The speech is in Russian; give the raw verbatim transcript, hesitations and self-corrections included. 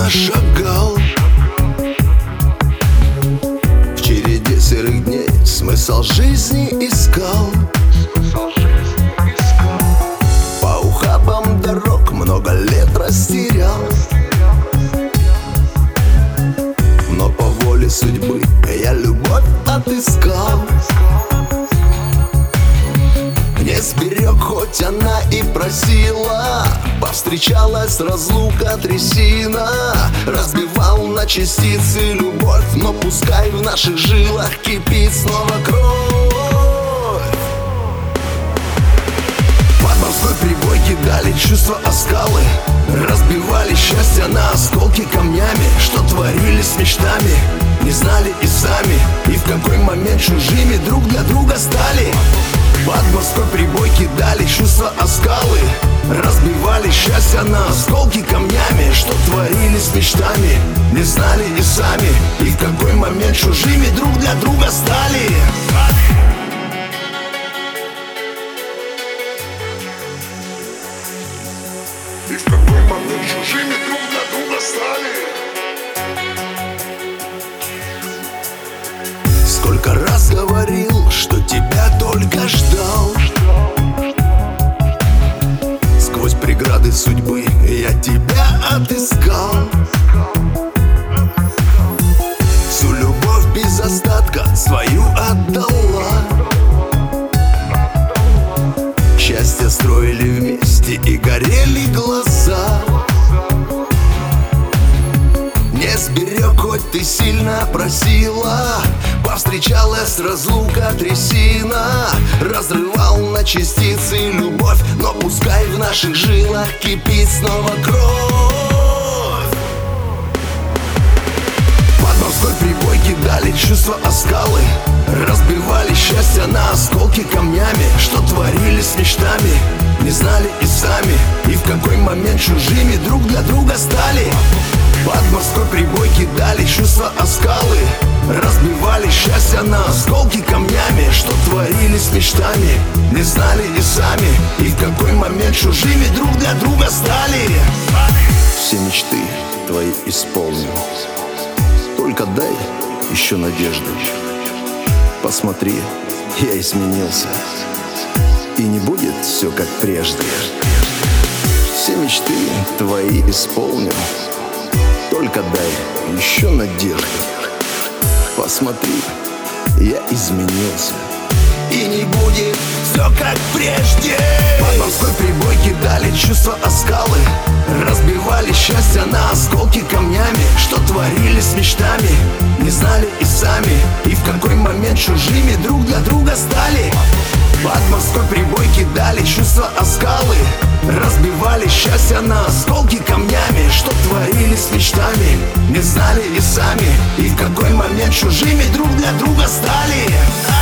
медленно шагал. В череде серых дней смысл жизни искал. По ухабам дорог много лет растерял. Но по воле судьбы я любовь отыскал. Не сберег, хоть она и просила. Повстречалась разлука, трясина. Разбивал на частицы любовь, но пускай в наших жилах кипит снова кровь. Под морской прибой кидали чувства о скалы. Разбивали счастье на осколки камнями. Что творили с мечтами, не знали и сами. И в какой момент чужими друг для друга стали. Под морской прибой кидали чувства о скалы. Разбивали счастье на осколки камнями. Что творили с мечтами, не знали и сами. И в какой момент чужими друг для друга стали. И в какой момент чужими друг для друга стали. Сколько раз говорил, что тебя только ждал. Сквозь преграды судьбы я тебя отыскал. Всю любовь без остатка свою отдала. Счастье строили вместе и горели глаза. Не сберег, хоть ты сильно просила. Повстречалась разлука, трясина. Разрывал на частицы любовь, но пускай в наших жилах кипит снова кровь. Под морской прибой кидали чувства о скалы. Разбивали счастье на осколки камнями. Что творили с мечтами, не знали и сами. И в какой момент чужими друг для друга стали. Под морской прибой кидали чувства о скалы. Разбивали счастье на осколки камнями. Что творили с мечтами, не знали и сами. И в какой момент чужими друг для друга стали. Все мечты твои исполню. Только дай еще надежду. Посмотри, я изменился. И не будет все как прежде. Все мечты твои исполню. Только дай еще надежду. Посмотри, я изменился. И не будет все как прежде. Под морской прибой кидали чувства о скалы. Разбивали счастье на осколки камнями. Что творили с мечтами, не знали и сами. И в какой момент чужими друг для друга стали. Под морской прибой кидали чувства о скалы. Разбивали счастье на осколки камнями. Что творили с мечтами, не знали и сами. И в какой момент чужими друг для друга стали.